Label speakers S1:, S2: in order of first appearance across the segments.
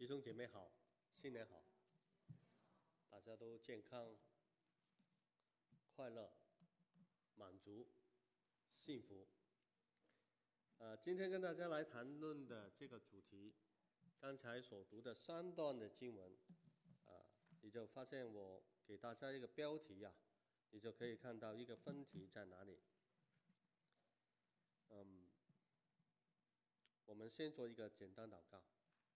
S1: 弟兄姐妹好，新年好，大家都健康、快乐、满足、幸福。今天跟大家来谈论的这个主题，刚才所读的3段的经文，你就发现我给大家一个标题啊，你就可以看到一个分题在哪里。我们先做一个简单祷告。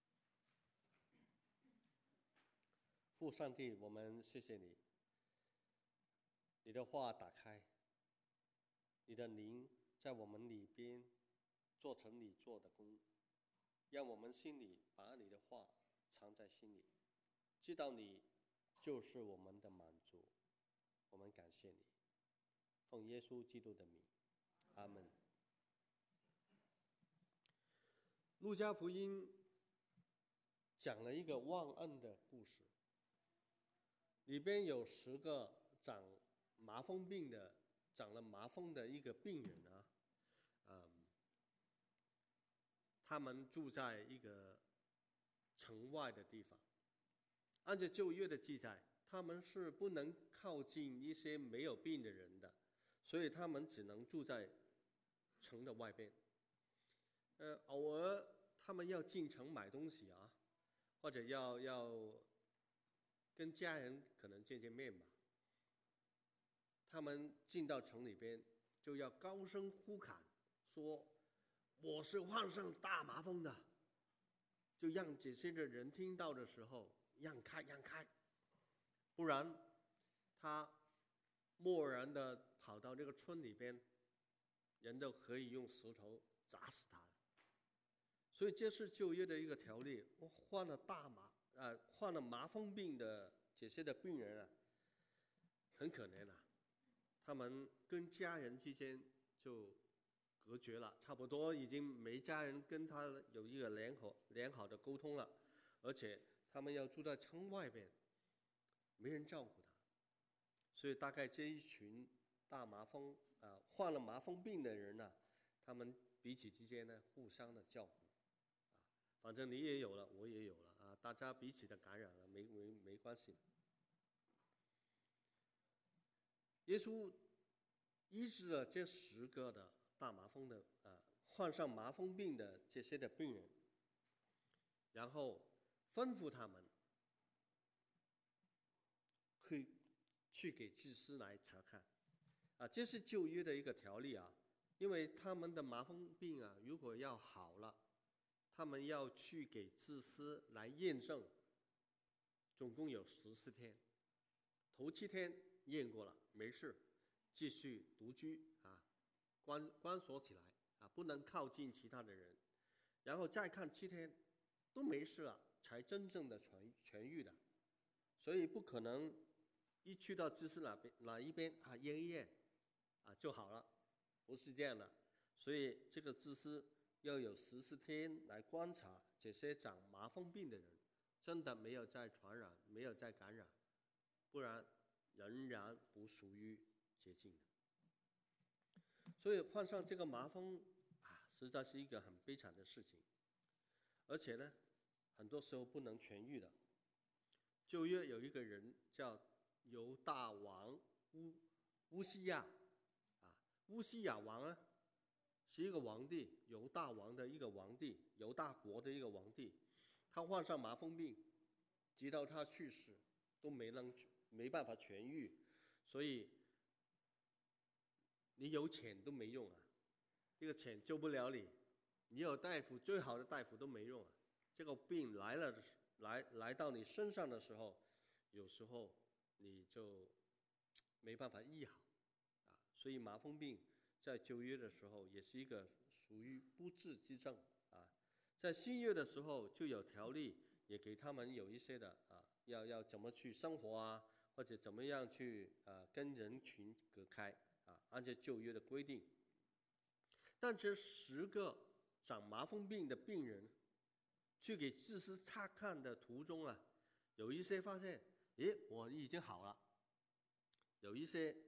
S1: 父上帝，我们谢谢你，你的话打开，你的灵在我们里边做成你做的工，让我们心里把你的话藏在心里，知道你就是我们的满足。我们感谢你，奉耶稣基督的名，阿们。路加福音讲了一个忘恩的故事，里边有10个长麻风病的、长了麻风的一个病人啊，他们住在一个城外的地方。按照旧约的记载，他们是不能靠近一些没有病的人的，所以他们只能住在城的外边。偶尔他们要进城买东西啊，或者要跟家人可能见面吧。他们进到城里边，就要高声呼喊说：“我是患上大麻风的。”就让这些的人听到的时候让开让开，不然他默然的跑到这个村里边，人都可以用石头砸死他了。所以这是旧约的一个条例。患了麻风病的这些的病人啊，很可怜啊，他们跟家人之间就隔绝了，差不多已经没家人跟他有一个良好的沟通了，而且他们要住在城外边，没人照顾他，所以大概这一群患了麻风病的人呢，他们彼此之间呢互相的照顾，反正你也有了，我也有了啊，大家彼此的感染了，没关系。耶稣医治了这10个的大麻风的患上麻风病的这些的病人，然后吩咐他们去给祭司来查看这是旧约的一个条例啊，因为他们的麻风病如果要好了，他们要去给祭司来验证，总共有14天，头7天验过了没事，继续独居关锁起来不能靠近其他的人，然后再看7天都没事了，才真正的痊愈的。所以不可能一去到祭司哪一边验一验就好了，不是这样的。所以这个祭司要有14天来观察这些长麻风病的人真的没有在传染，没有在感染，不然仍然不属于洁净的。所以患上这个麻风实在是一个很悲惨的事情，而且呢很多时候不能痊愈的。旧约有一个人叫犹大王乌西亚乌西亚王是一个皇帝，犹大王的一个皇帝，犹大国的一个皇帝。他患上麻风病，直到他去世都没办法痊愈。所以你有钱都没用这个钱救不了你，你有大夫，最好的大夫都没用这个病来到你身上的时候，有时候你就没办法医好所以麻风病在旧约的时候也是一个属于不治之症在新约的时候就有条例，也给他们有一些的要怎么去生活或者怎么样去跟人群隔开按照旧约的规定。但这10个长麻风病的病人去给祭司查看的途中有一些发现我已经好了，有一些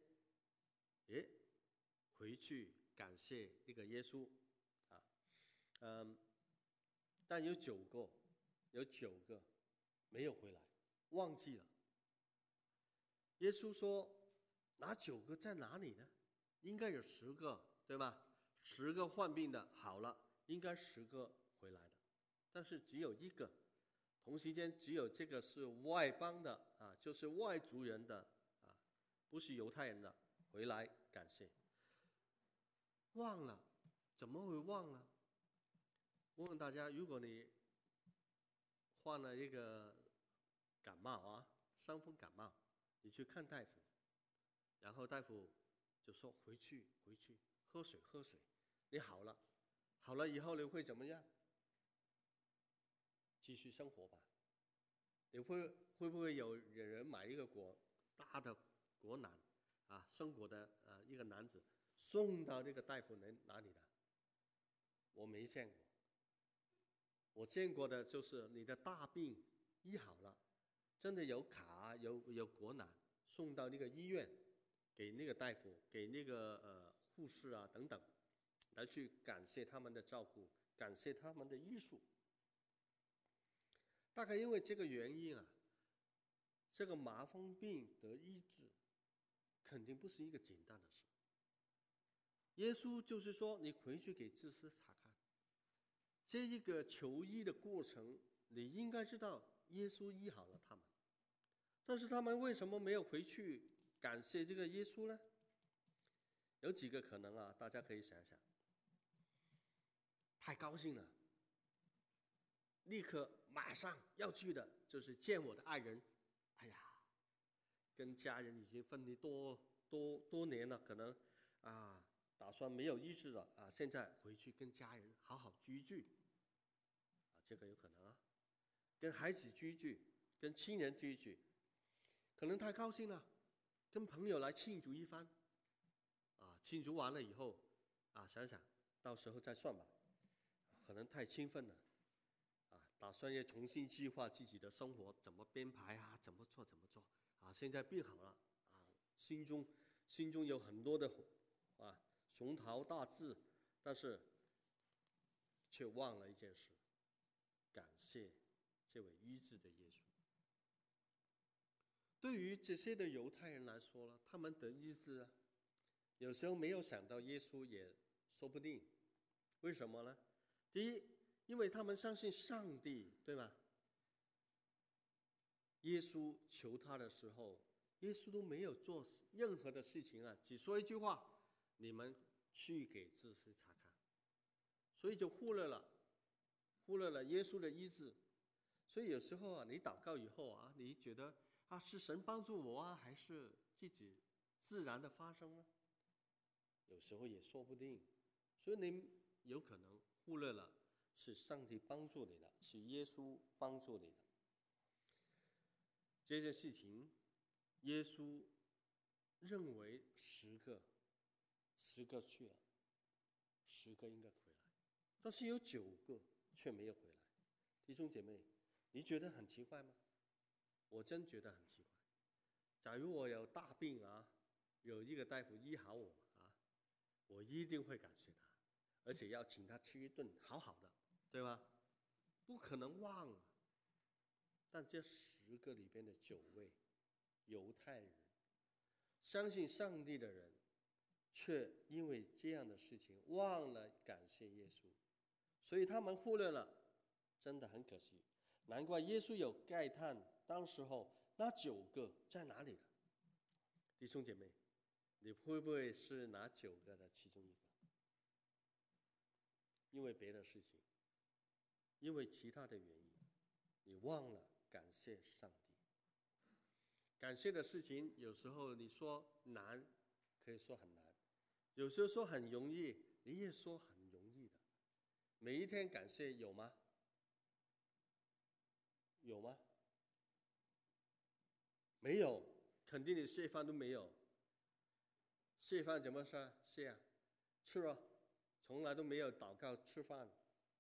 S1: 回去感谢那个耶稣但有9个有9个没有回来，忘记了。耶稣说：“哪9个在哪里呢？应该有10个，对吧？10个患病的好了，应该10个回来的，但是只有1个。同时间只有这个是外邦的啊，就是外族人的啊，不是犹太人的，回来感谢。忘了，怎么会忘了？我问大家，如果你患了一个感冒啊，伤风感冒，你去看大夫，然后大夫就说回去喝水，你好了，好了以后你会怎么样？继续生活吧。你会不会有人买一个大的果篮啊，生果的一个篮子送到这个大夫哪里的？我没见过。我见过的就是你的大病医好了，真的有卡有果篮送到那个医院，给那个大夫，给那个护士啊等等，来去感谢他们的照顾，感谢他们的医术。大概因为这个原因啊，这个麻风病得医治，肯定不是一个简单的事。耶稣就是说，你回去给祭司查看，这一个求医的过程，你应该知道耶稣医好了他们，但是他们为什么没有回去感谢这个耶稣呢？有几个可能啊，大家可以想想。太高兴了，立刻马上要去的就是见我的爱人。哎呀，跟家人已经分离多年了，可能啊打算没有医治了啊，现在回去跟家人好好聚一聚啊，这个有可能啊。跟孩子聚一聚，跟亲人聚一聚，可能太高兴了，跟朋友来庆祝一番啊，庆祝完了以后啊，想想到时候再算吧，可能太兴奋了啊，打算要重新计划自己的生活，怎么编排啊，怎么做啊，现在病好了啊，心中有很多的啊雄陶大志，但是却忘了一件事，感谢这位医治的耶稣。对于这些的犹太人来说呢，他们得医治啊，有时候没有想到耶稣也说不定。为什么呢？第一，因为他们相信上帝，对吗？耶稣求他的时候，耶稣都没有做任何的事情啊，只说一句话：你们去给祭司查看。所以就忽略了耶稣的医治。所以有时候啊，你祷告以后啊，你觉得啊是神帮助我啊，还是自己自然的发生呢？有时候也说不定。所以你有可能忽略了是上帝帮助你的，是耶稣帮助你的。这件事情，耶稣认为10个去了，10个应该回来，但是有9个却没有回来。弟兄姐妹，你觉得很奇怪吗？我真觉得很奇怪。假如我有大病啊，有一个大夫医好我啊，我一定会感谢他，而且要请他吃一顿好好的，对吧？不可能忘了。但这10个里边的9位犹太人，相信上帝的人，却因为这样的事情忘了感谢耶稣，所以他们忽略了，真的很可惜。难怪耶稣有慨叹，当时候那9个在哪里了？弟兄姐妹，你会不会是那9个的其中一个？因为别的事情，因为其他的原因，你忘了感谢上帝。感谢的事情，有时候你说难，可以说很难；有时候说很容易，你也说很容易的。每一天感谢有吗？有吗？没有，肯定你谢饭都没有。谢饭怎么说？谢啊，吃了，从来都没有祷告吃饭。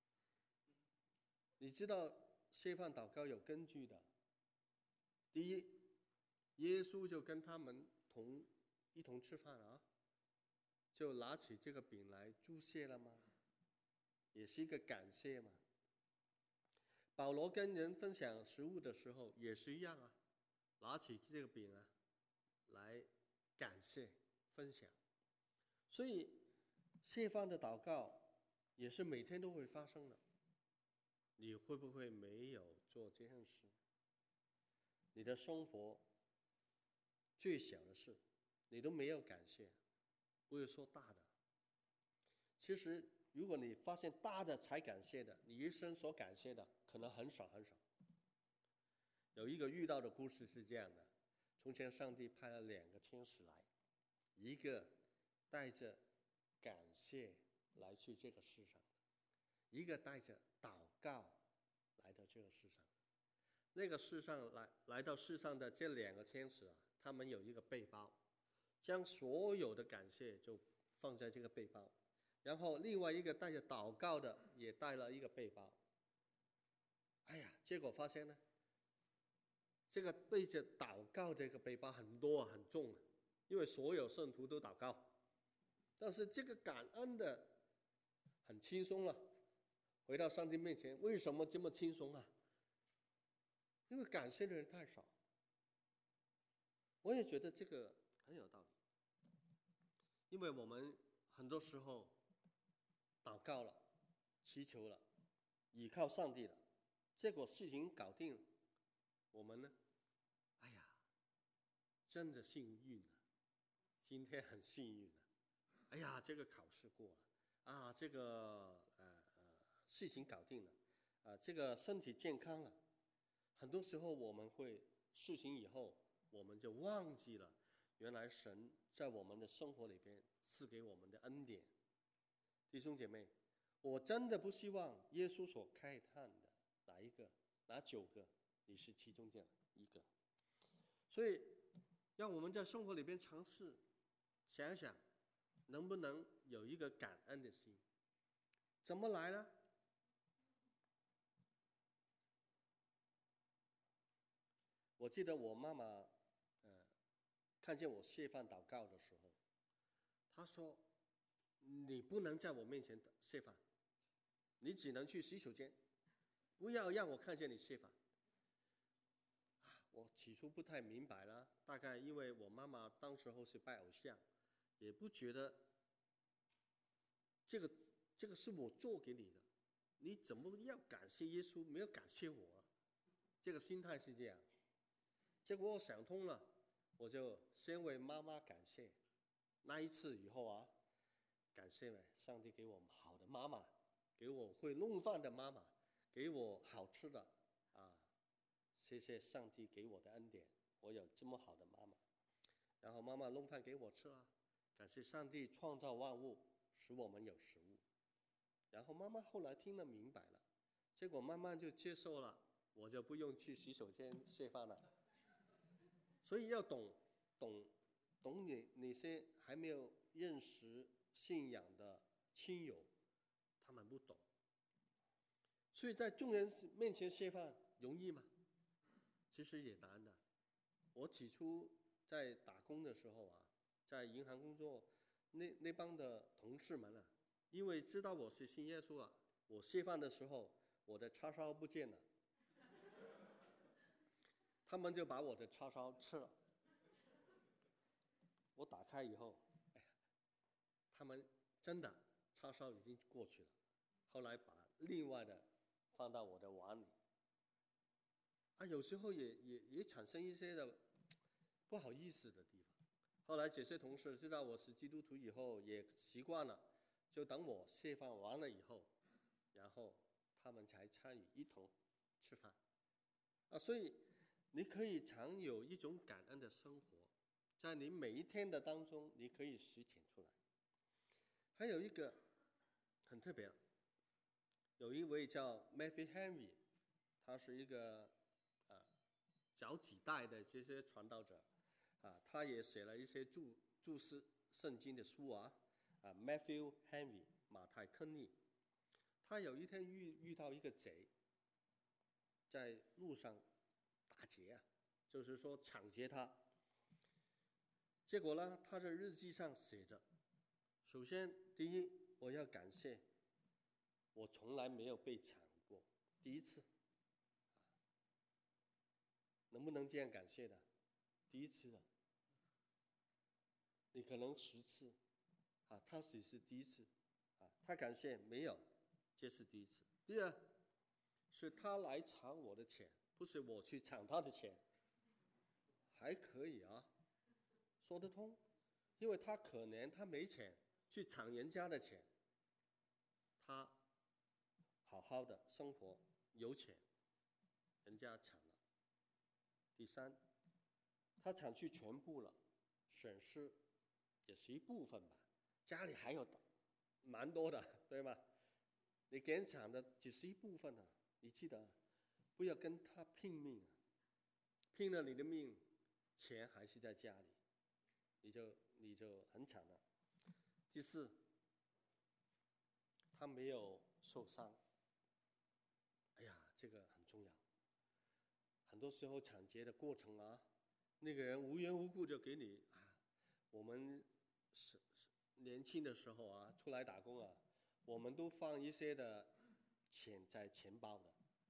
S1: 你知道谢饭祷告有根据的。第一，耶稣就跟他们一同吃饭啊，就拿起这个饼来祝谢了吗？也是一个感谢嘛。 保罗跟人分享食物的时候也是一样啊，拿起这个饼啊，来感谢分享。所以谢饭的祷告也是每天都会发生的。你会不会没有做这件事？你的生活最小的事，你都没有感谢，不是说大的。其实，如果你发现大的才感谢的，你一生所感谢的可能很少很少。有一个遇到的故事是这样的：从前上帝派了2个天使来，一个带着感谢来去这个世上，一个带着祷告来到这个世上。那个世上来到世上的这2个天使啊，他们有一个背包，将所有的感谢就放在这个背包，然后另外一个带着祷告的也带了一个背包。哎呀，结果发现呢，这个背着祷告这个背包很多很重，因为所有圣徒都祷告。但是这个感恩的很轻松了，回到上帝面前，为什么这么轻松啊？因为感谢的人太少。我也觉得这个很有道理，因为我们很多时候祷告了，祈求了，倚靠上帝了，结果事情搞定了，我们呢，哎呀，真的幸运了，今天很幸运了，哎呀，这个考试过了啊，这个事情搞定了啊，这个身体健康了。很多时候我们会事情以后，我们就忘记了原来神在我们的生活里边赐给我们的恩典。弟兄姐妹，我真的不希望耶稣所慨叹的哪9个，你是其中这样一个。所以让我们在生活里边尝试想一想，能不能有一个感恩的心。怎么来呢？我记得我妈妈看见我谢饭祷告的时候，她说：“你不能在我面前谢饭，你只能去洗手间，不要让我看见你谢饭。”我起初不太明白了，大概因为我妈妈当时候是拜偶像，也不觉得这个是我做给你的，你怎么要感谢耶稣，没有感谢我？这个心态是这样。结果我想通了，我就先为妈妈感谢。那一次以后啊，感谢上帝给我好的妈妈，给我会弄饭的妈妈，给我好吃的啊，谢谢上帝给我的恩典，我有这么好的妈妈。然后妈妈弄饭给我吃啊，感谢上帝创造万物，使我们有食物。然后妈妈后来听了明白了，结果慢慢就接受了，我就不用去洗手间谢饭了。所以要懂那些还没有认识信仰的亲友，他们不懂。所以在众人面前谢饭容易吗？其实也难的。我起初在打工的时候啊，在银行工作，那帮的同事们啊，因为知道我是信耶稣啊，我谢饭的时候，我的叉烧不见了，他们就把我的叉烧吃了。我打开以后，哎呀，他们真的叉烧已经过去了，后来把另外的放到我的碗里。啊，有时候也产生一些的不好意思的地方。后来这些同事知道我是基督徒以后，也习惯了，就等我谢饭完了以后，然后他们才参与一同吃饭。啊，所以你可以常有一种感恩的生活，在你每一天的当中，你可以实践出来。还有一个很特别，有一位叫 Matthew Henry， 他是一个早几代的这些传道者啊，他也写了一些注释圣经的书啊，Matthew Henry 马太坑利。他有一天遇到一个贼，在路上打劫啊，就是说抢劫他。结果呢，他的日记上写着：首先，第一，我要感谢，我从来没有被抢过，第一次。 能不能这样感谢的？第一次的，你可能10次，他只是第一次，他感谢没有，这是第一次。第二，是他来抢我的钱，不是我去抢他的钱，还可以啊，说得通，因为他可怜，他没钱去抢人家的钱，他好好的生活有钱，人家抢了。第三，他抢去全部了，损失也是一部分吧，家里还有蛮多的，对吧？你给人抢的只是一部分啊，你记得不要跟他拼命啊，拼了你的命，钱还是在家里，你就很惨了。第四，他没有受伤，哎呀，这个很重要。很多时候抢劫的过程啊，那个人无缘无故就给你我们年轻的时候啊，出来打工啊，我们都放一些的钱在钱包的。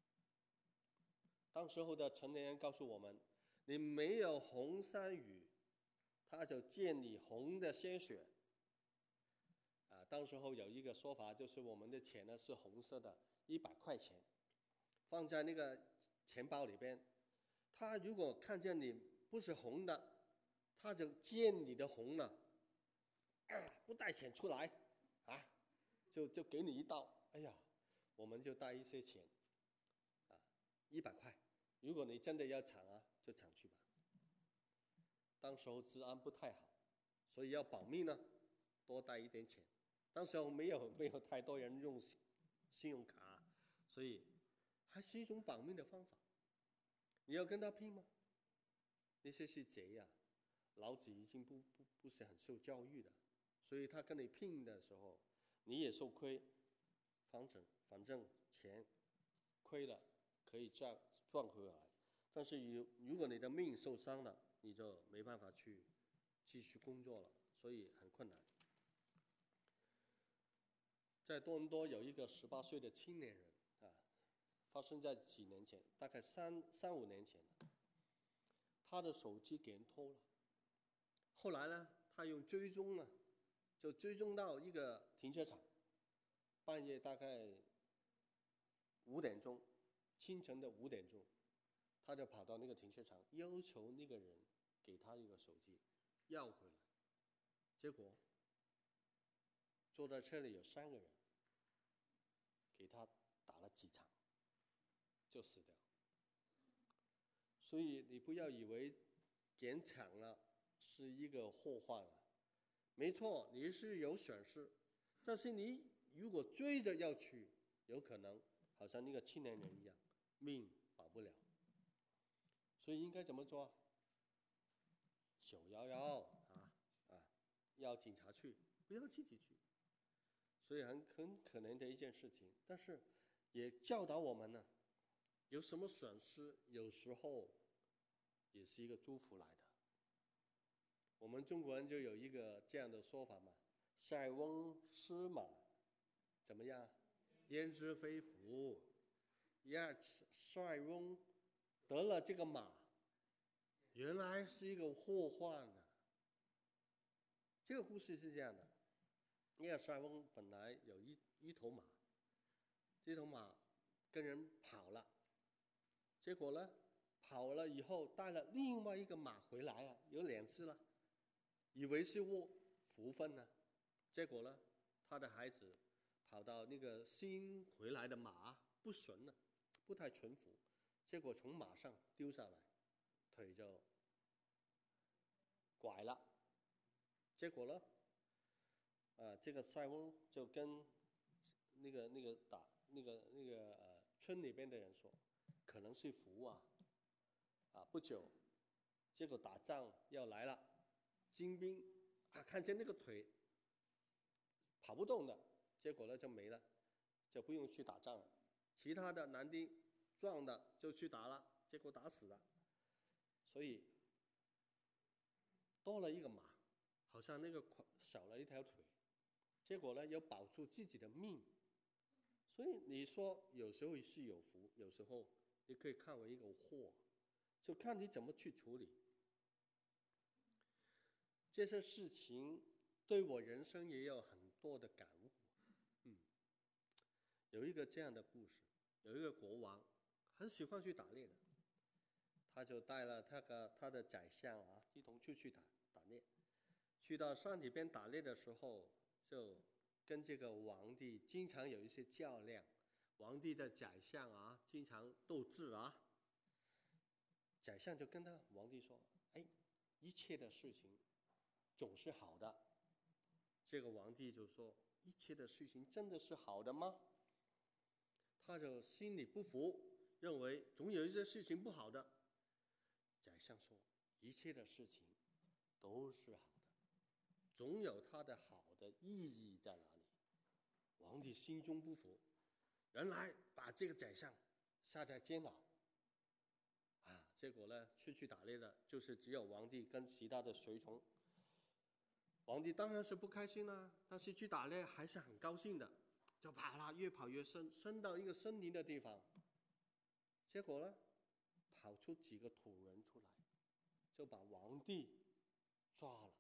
S1: 当时候的成年人告诉我们，你没有红衫雨，他就溅你红的鲜血。当时候有一个说法，就是我们的钱呢是红色的，100块钱，放在那个钱包里边，他如果看见你不是红的，他就溅你的红了，不带钱出来，就给你一刀。哎呀，我们就带一些钱，100块。如果你真的要抢啊，就抢去吧。当时候治安不太好，所以要保密呢，多带一点钱。当时候没有太多人用信用卡，所以还是一种保密的方法。你要跟他拼吗？那些是贼呀，老子已经不是很受教育的，所以他跟你拼的时候，你也受亏。反正钱亏了可以赚回来，但是如果你的命受伤了，你就没办法去继续工作了，所以很困难。在多伦多有一个18岁的青年人发生在几年前，大概3-5年前了。他的手机给人偷了，后来呢，他用追踪呢，就追踪到一个停车场，半夜大概5点钟，清晨的5点钟，他就跑到那个停车场，要求那个人给他一个手机，要回来。结果坐在车里有3个人，给他打了几场，就死掉。所以你不要以为给人抢了是一个祸患了，没错，你是有损失，但是你如果追着要去，有可能好像那个青年人一样，命保不了。所以应该怎么做？911要警察去，不要自己去。所以很可能的一件事情，但是也教导我们呢，有什么损失，有时候也是一个祝福来的。我们中国人就有一个这样的说法嘛，塞翁失马，怎么样？焉知非福。塞翁得了这个马，原来是一个祸患呢。这个故事是这样的，那个塞翁本来有一头马，这头马跟人跑了，结果呢，跑了以后带了另外一个马回来啊，有2次了，以为是福分呢，结果呢，他的孩子跑到那个新回来的马不顺了，不太驯服，结果从马上丢下来，腿就拐了。结果呢，这个塞翁就跟村里边的人说，可能是福啊，不久，结果打仗要来了，金兵看见那个腿跑不动的，结果呢就没了，就不用去打仗了。其他的男丁壮的就去打了，结果打死了。所以多了一个马，好像那个少了一条腿，结果呢又保住自己的命。所以你说有时候是有福，有时候你可以看为一个祸。 就看你怎么去处理。这些事情对我人生也有很多的感悟。有一个这样的故事，有一个国王很喜欢去打猎的，他就带了他的宰相一同出去打猎。去到山里边打猎的时候，就跟这个皇帝经常有一些较量。皇帝的宰相经常斗智宰相就跟皇帝说：“哎，一切的事情总是好的。”这个皇帝就说：“一切的事情真的是好的吗？”他就心里不服，认为总有一些事情不好的。宰相说：“一切的事情都是好的，总有它的好的意义在哪里。”皇帝心中不服，原来把这个宰相下在监牢结果呢，出去打猎的就是只有皇帝跟其他的随从。皇帝当然是不开心啦，但是去打猎还是很高兴的，就跑了，越跑越深，深到一个森林的地方。结果呢，跑出几个土人出来，就把皇帝抓了。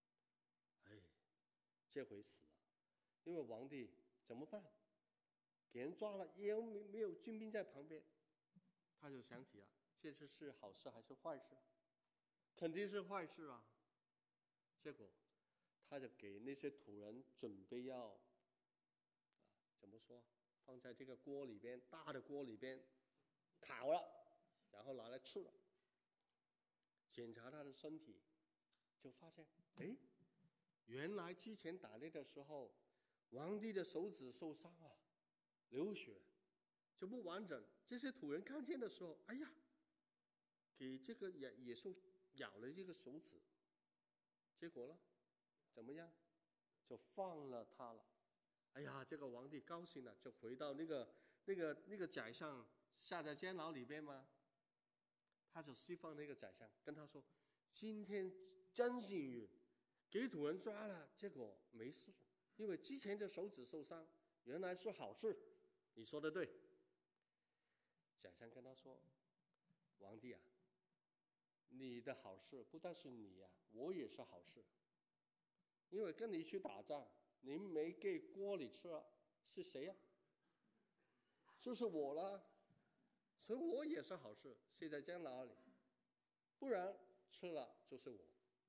S1: 这回死了，因为皇帝怎么办？给人抓了，也没有军兵在旁边，他就想起了这次是好事还是坏事？肯定是坏事啊。结果他就给那些土人准备要怎么说，放在这个锅里边，大的锅里边烤了，然后拿来吃了。检查他的身体，就发现原来之前打猎的时候，皇帝的手指受伤流血就不完整。这些土人看见的时候，哎呀，给这个野兽咬了这个手指。结果呢，怎么样？就放了他了。哎呀，这个皇帝高兴了，就回到那个宰相下在监牢里边嘛，他就释放那个宰相，跟他说：“今天真幸运，给土人抓了，结果没事，因为之前的手指受伤，原来是好事。你说的对。”宰相跟他说：“皇帝你的好事不但是你我也是好事。因为跟你去打仗，您没给锅里吃了，是谁呀？就是我了，所以我也是好事，睡在监牢里，不然吃了就是我。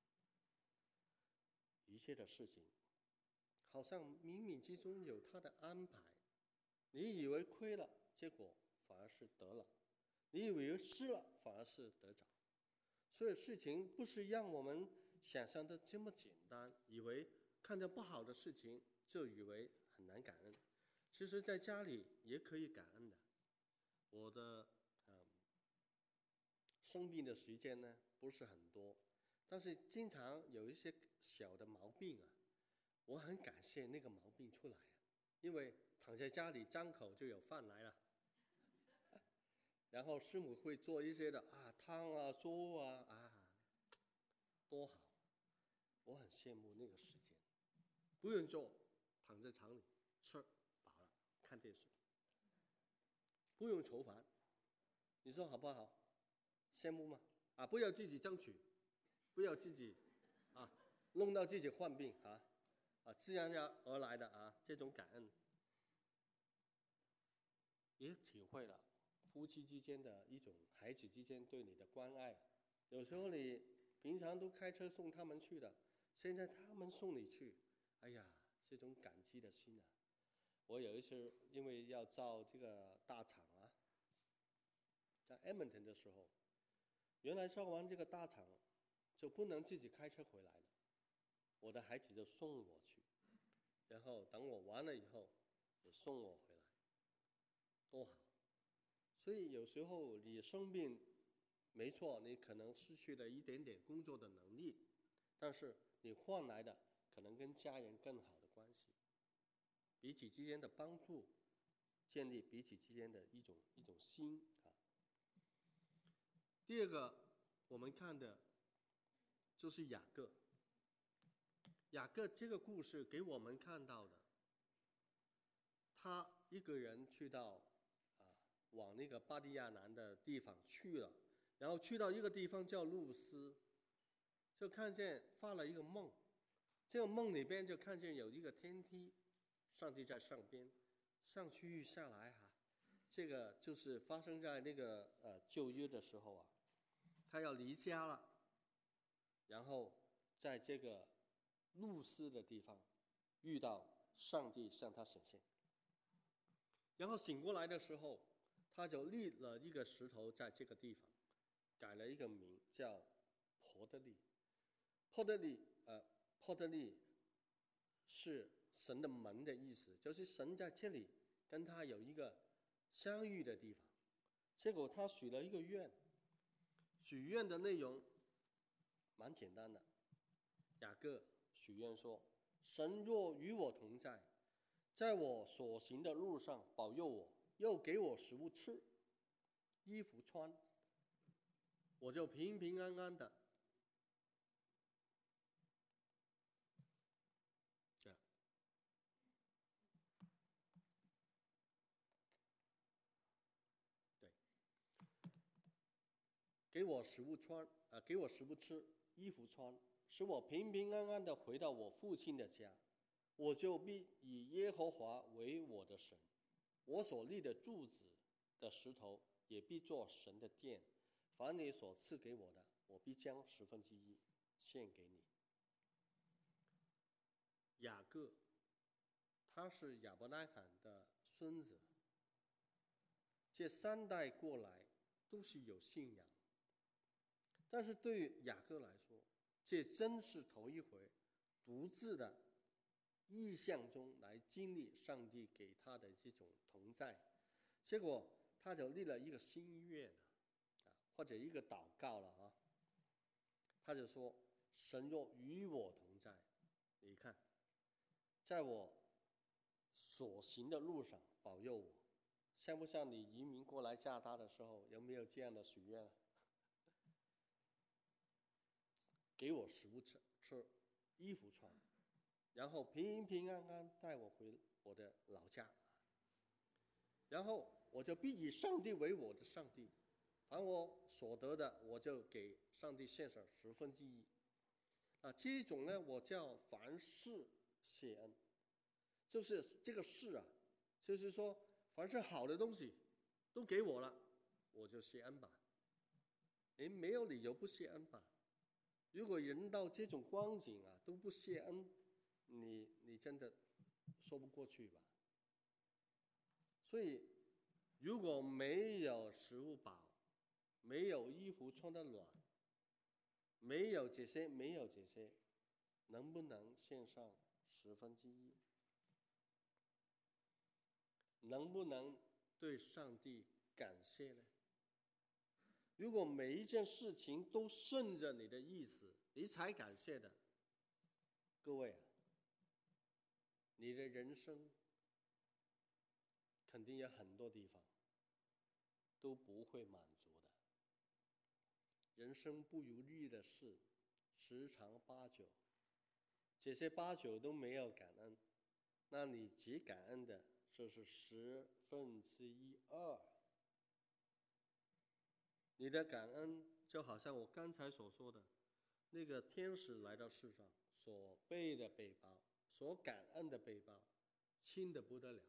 S1: 一切的事情，好像冥冥之中有他的安排。你以为亏了，结果反而是得了；你以为失了，反而是得着。所以事情不是让我们想象的这么简单，以为看见不好的事情就以为很难感恩。其实在家里也可以感恩的。我的生病的时间呢不是很多，但是经常有一些小的毛病我很感谢那个毛病出来因为躺在家里张口就有饭来了。然后师母会做一些的汤粥多好！我很羡慕那个时间，不用做，躺在床里吃饱了看电视，不用愁烦。你说好不好？羡慕吗？不要自己争取，不要自己弄到自己患病自然而来的这种感恩，也体会了夫妻之间的一种，孩子之间对你的关爱。有时候你平常都开车送他们去的，现在他们送你去，哎呀，这种感激的心我有一次因为要造这个大厂在 Edmonton 的时候，原来造完这个大厂就不能自己开车回来了，我的孩子就送我去，然后等我完了以后也送我回来，多好！所以有时候你生病，没错，你可能失去了一点点工作的能力，但是你换来的可能跟家人更好的关系，彼此之间的帮助，建立彼此之间的一种心第二个我们看的就是雅各。雅各这个故事给我们看到的，他一个人去到往那个巴利亚南的地方去了， 然后去到一个地方叫路斯，就看见发了一个梦，这个梦里边就看见有一个天梯，上帝在上边上去下来哈，这个就是发生在那个旧约的时候啊，他要离家了，然后在这个路斯的地方遇到上帝向他显现，然后醒过来的时候，他就立了一个石头在这个地方，改了一个名叫伯特利。伯特利是神的门的意思，就是神在这里跟他有一个相遇的地方。结果他许了一个愿，许愿的内容蛮简单的。雅各许愿说：神若与我同在，在我所行的路上保佑我，又给我食物吃，衣服穿，我就平平安安的。这样，对，给我食物穿，给我食物吃，衣服穿，使我平平安安的回到我父亲的家，我就必以耶和华为我的神，我所立的柱子的石头也必作神的殿。凡你所赐给我的，我必将1/10献给你。雅各，他是亚伯拉罕的孙子，这3代过来都是有信仰，但是对于雅各来说，这真是头一回独自的意象中来经历上帝给他的这种同在，结果他就立了一个心愿或者一个祷告了啊，他就说：神若与我同在，你看，在我所行的路上保佑我。像不像你移民过来加拿大的时候，有没有这样的许愿？给我食物吃，衣服穿，然后平平安安带我回我的老家，然后我就必以上帝为我的上帝，凡我所得的，我就给上帝献上1/10。这种呢，我叫凡事谢恩，就是这个事啊，就是说凡是好的东西都给我了，我就谢恩吧。您没有理由不谢恩吧？如果人到这种光景啊都不谢恩，你真的说不过去吧？所以，如果没有食物饱，没有衣服穿得暖，没有这些，能不能献上1/10？能不能对上帝感谢呢？如果每一件事情都顺着你的意思，你才感谢的，各位啊，你的人生肯定有很多地方都不会满足的。人生不如意的事十常八九，这些8、9都没有感恩，那你只感恩的就是2/10。你的感恩就好像我刚才所说的，那个天使来到世上所背的背包，所感恩的背包，轻得不得了。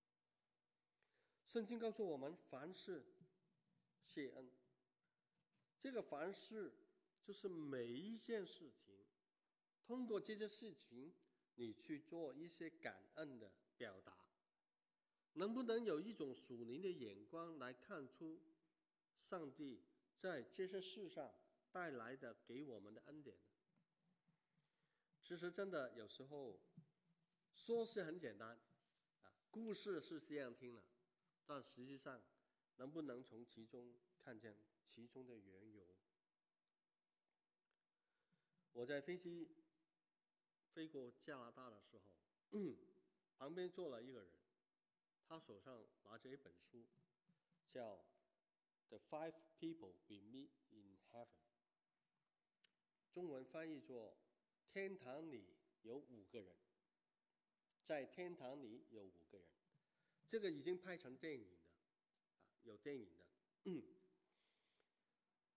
S1: 圣经告诉我们，凡事谢恩。这个凡事就是每一件事情，通过这些事情，你去做一些感恩的表达，能不能有一种属灵的眼光来看出上帝在这些事上带来的给我们的恩典呢？其实真的有时候说是很简单故事是这样听了，但实际上能不能从其中看见其中的缘由？我在飞机飞过加拿大的时候，旁边坐了一个人，他手上拿着一本书，叫《The 5 People We Meet in Heaven》，中文翻译作“天堂里有5个人”，在天堂里有5个人。这个已经拍成电影的，有电影的。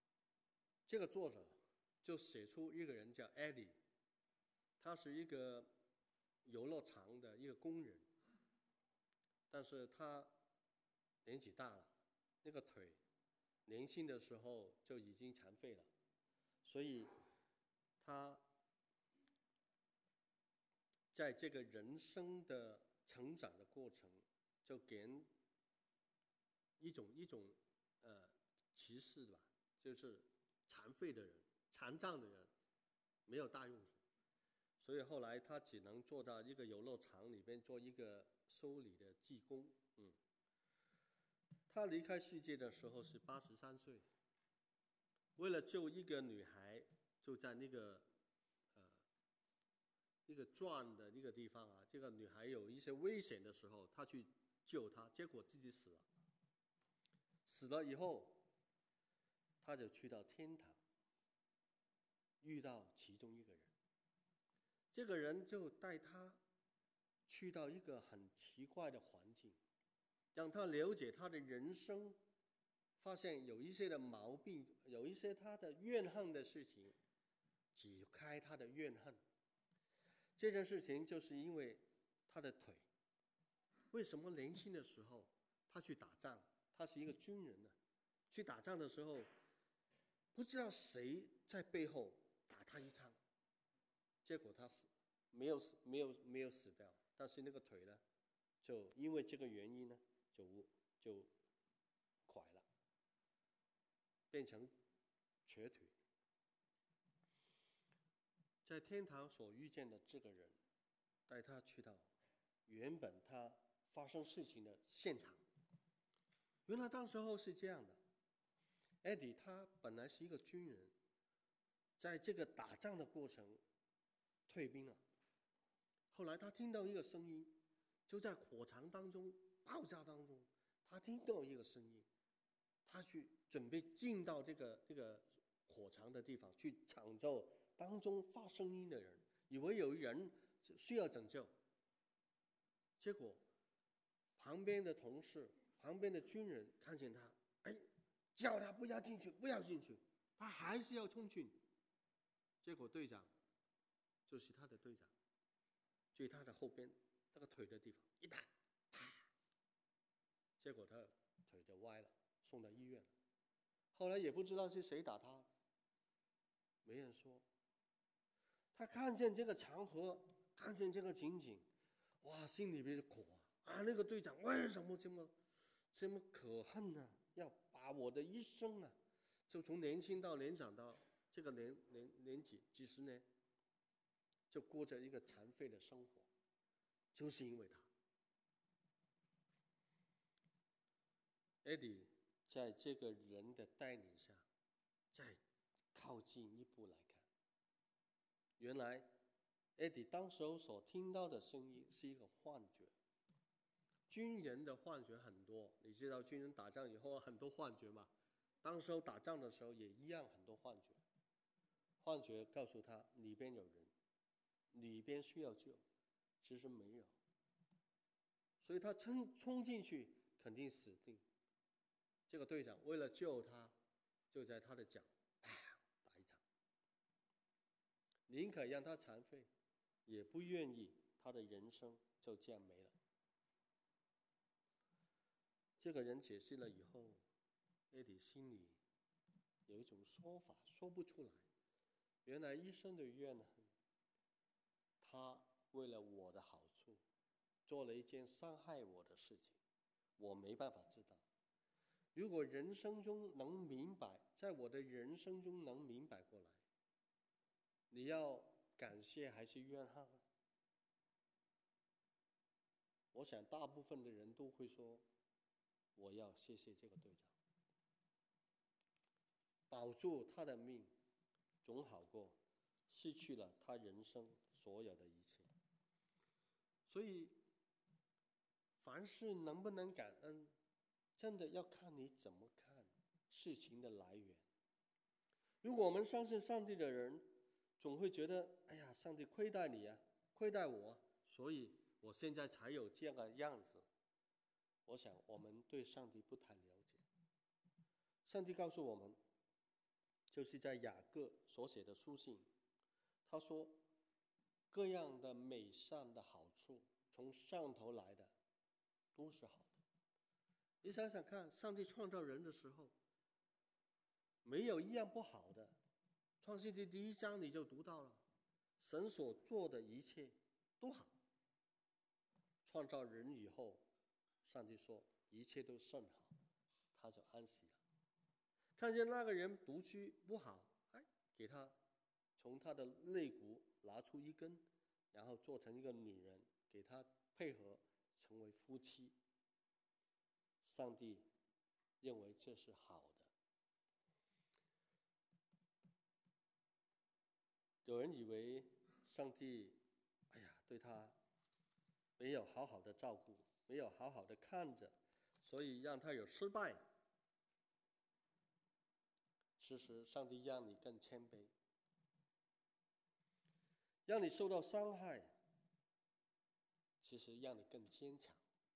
S1: 这个作者就写出一个人叫 Eddie， 他是一个游乐场的一个工人，但是他年纪大了，那个腿年轻的时候就已经残废了，所以他在这个人生的成长的过程，就给人一种歧视吧，就是残废的人、残障的人没有大用处，所以后来他只能做到一个游乐场里边做一个修理的技工。他离开世界的时候是83岁，为了救一个女孩，就在那个一个转的一个地方啊，这个女孩有一些危险的时候，他去救她，结果自己死了。死了以后，他就去到天堂，遇到其中一个人，这个人就带他去到一个很奇怪的环境，让他了解他的人生，发现有一些的毛病，有一些他的怨恨的事情，解开他的怨恨。这件事情就是因为他的腿，为什么年轻的时候他去打仗，他是一个军人呢？去打仗的时候，不知道谁在背后打他一枪，结果他没有死掉，但是那个腿呢，就因为这个原因呢，就拐了，变成瘸腿。在天堂所遇见的这个人，带他去到原本他发生事情的现场。原来当时候是这样的，艾迪他本来是一个军人，在这个打仗的过程退兵了。后来他听到一个声音，就在火场当中爆炸当中，他听到一个声音，他去准备进到这个火场的地方去抢救当中发声音的人，以为有人需要拯救，结果旁边的同事、旁边的军人看见他，叫他不要进去，不要进去，他还是要冲进。结果队长就是他的队长，就他的后边那个腿的地方一打，啪，结果他腿就歪了，送到医院了。后来也不知道是谁打他，没人说。他看见这个场合，看见这个情景，哇，心里边苦啊！那个队长为什么这么可恨呢？要把我的一生啊，就从年轻到年长到这个年纪几十年，就过着一个残废的生活，就是因为他。艾迪在这个人的带领下，再靠近一步来看，原来艾迪当时候所听到的声音是一个幻觉。军人的幻觉很多，你知道军人打仗以后很多幻觉吗？当时候打仗的时候也一样，很多幻觉。幻觉告诉他里边有人，里边需要救，其实没有，所以他冲进去肯定死定。这个队长为了救他，就在他的脚打一场，宁可让他残废，也不愿意他的人生就这样没了。这个人解释了以后，艾迪心里有一种说法说不出来。原来一生的怨恨，他为了我的好处，做了一件伤害我的事情，我没办法知道。如果人生中能明白，在我的人生中能明白过来，你要感谢还是怨恨？我想大部分的人都会说，我要谢谢这个队长，保住他的命，总好过失去了他人生所有的一切。所以，凡事能不能感恩，真的要看你怎么看事情的来源。如果我们相信上帝的人，总会觉得，哎呀，上帝亏待你啊，亏待我，所以我现在才有这样的样子。我想我们对上帝不太了解。上帝告诉我们， 就是在雅各所写的书信，他说各样的美善的好处从上头来的都是好的。你想想看，上帝创造人的时候没有一样不好的。创世纪第1章你就读到了，神所做的一切都好。创造人以后，上帝说一切都甚好，他就安息了。看见那个人独居不好，给他从他的肋骨拿出一根，然后做成一个女人，给他配合成为夫妻。上帝认为这是好的。有人以为上帝对他没有好好的照顾，没有好好的看着，所以让他有失败。其实上帝让你更谦卑，让你受到伤害，其实让你更坚强，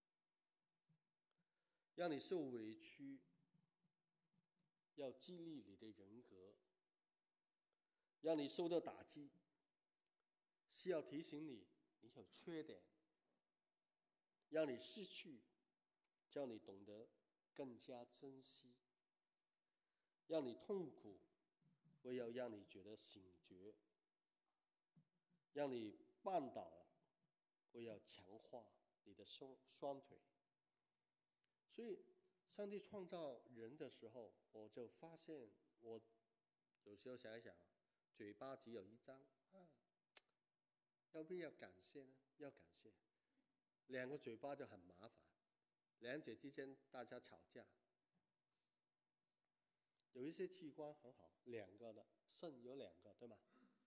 S1: 让你受委屈，要激励你的人格，让你受到打击，是要提醒你你有缺点，让你失去，叫你懂得更加珍惜，让你痛苦，为要让你觉得醒觉，让你绊倒了，为要强化你的双腿。所以上帝创造人的时候，我就发现，我有时候想一想，嘴巴只有一张要不要感谢呢？要感谢。2个嘴巴就很麻烦，两者之间大家吵架。有一些器官很好，2个的，肾有2个，对吗？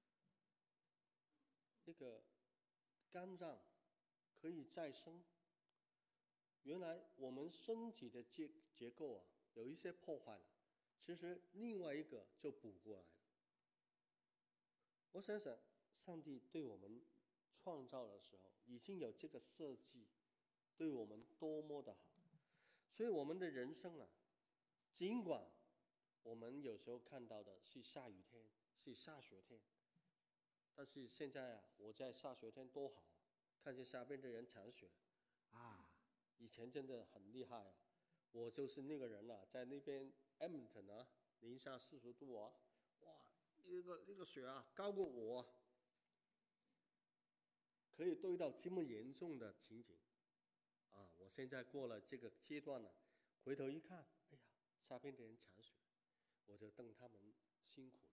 S1: 那个肝脏可以再生。原来我们身体的结构有一些破坏了，其实另外一个就补过来了。我想想，上帝对我们创造的时候已经有这个设计，对我们多么的好。所以我们的人生尽管我们有时候看到的是下雨天，是下雪天，但是现在我在下雪天多好，看见下边的人铲雪以前真的很厉害我就是那个人在那边 Edmonton 零下40度哇，那个雪高过我可以堆到这么严重的情景我现在过了这个阶段了，回头一看，下边的人铲雪，我就瞪他们辛苦了。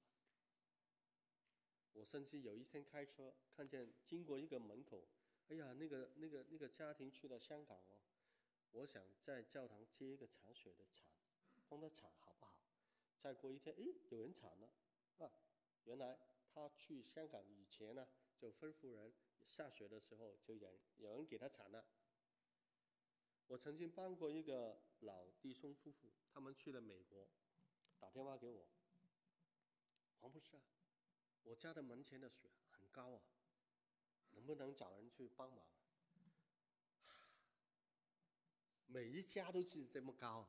S1: 我甚至有一天开车看见经过一个门口，那个家庭去了香港我想在教堂接一个铲雪的铲，帮他铲好不好？再过一天，有人铲了原来他去香港以前就吩咐人下雪的时候就有人给他铲了。我曾经帮过一个老弟兄夫妇，他们去了美国，打电话给我，黄博士我家的门前的雪很高能不能找人去帮忙？每一家都是这么高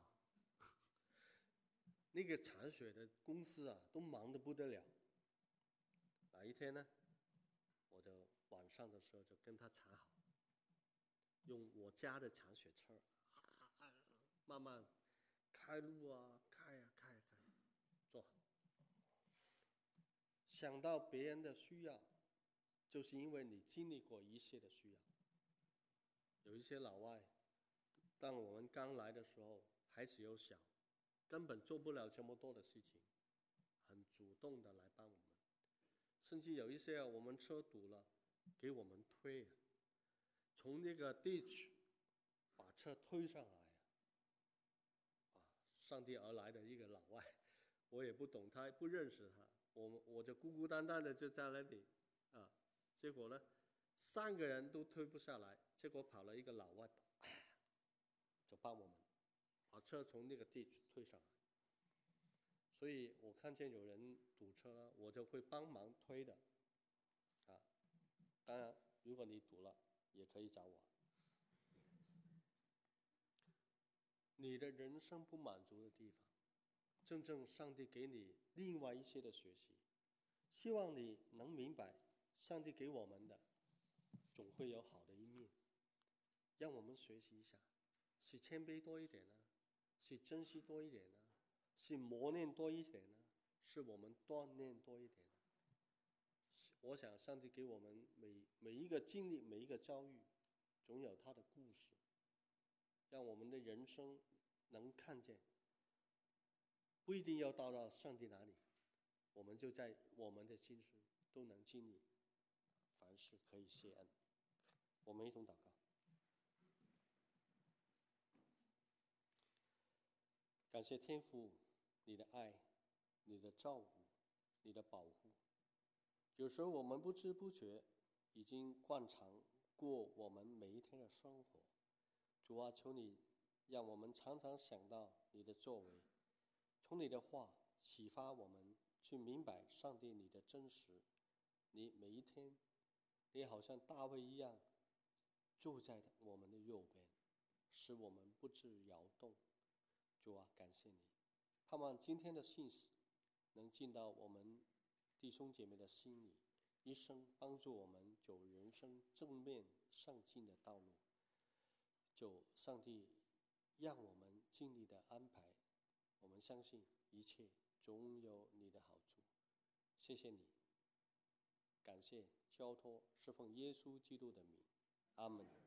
S1: 那个铲雪的公司都忙得不得了。哪一天呢，我就晚上的时候就跟他铲好，用我家的铲雪车慢慢开路开做好。想到别人的需要，就是因为你经历过一切的需要。有一些老外，当我们刚来的时候，孩子又小，根本做不了这么多的事情，很主动的来帮我们。甚至有一些我们车堵了，给我们推从那个ditch把车推上来上帝而来的一个老外，我也不懂他，不认识他，我就孤孤单单的就在那里结果呢3个人都推不下来，结果跑了一个老外就帮我们把车从那个地推上来。所以我看见有人堵车我就会帮忙推的当然如果你堵了也可以找我。你的人生不满足的地方， 真正上帝给你另外一些的学习。希望你能明白，上帝给我们的总会有好的一面，让我们学习一下，是谦卑多一点呢，是珍惜多一点呢，是磨练多一点呢，是我们锻炼多一点呢？我想上帝给我们每一个经历，每一个遭遇，总有他的故事，让我们的人生能看见，不一定要到上帝那里，我们就在我们的今生都能经历，凡事可以谢恩。我们一同祷告。感谢天父，你的爱，你的照顾，你的保护。有时候我们不知不觉已经惯常过我们每一天的生活。主啊，求你让我们常常想到你的作为，从你的话启发我们去明白上帝你的真实。你每一天，你好像大卫一样住在我们的右边，使我们不致摇动。主啊，感谢你，盼望今天的信息能进到我们弟兄姐妹的心里，一生帮助我们走人生正面上进的道路。就上帝让我们尽力的安排，我们相信一切总有你的好处。谢谢你，感谢交托是奉耶稣基督的名，阿们。